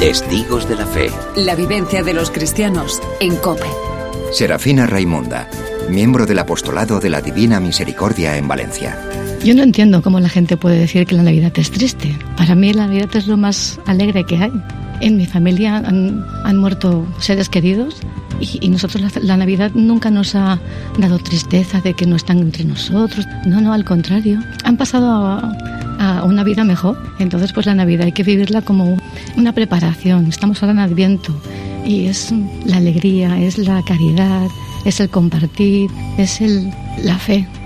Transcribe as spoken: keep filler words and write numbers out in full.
Testigos de la Fe. La vivencia de los cristianos en COPE. Serafina Raimunda, miembro del apostolado de la Divina Misericordia en Valencia. Yo no entiendo cómo la gente puede decir que la Navidad es triste. Para mí la Navidad es lo más alegre que hay. En mi familia han, han muerto seres queridos y, y nosotros la, la Navidad nunca nos ha dado tristeza de que no están entre nosotros. No, no, al contrario. Han pasado a, a una vida mejor. Entonces pues la Navidad hay que vivirla como una preparación. Estamos ahora en Adviento y es la alegría, es la caridad, es el compartir, es el, la fe.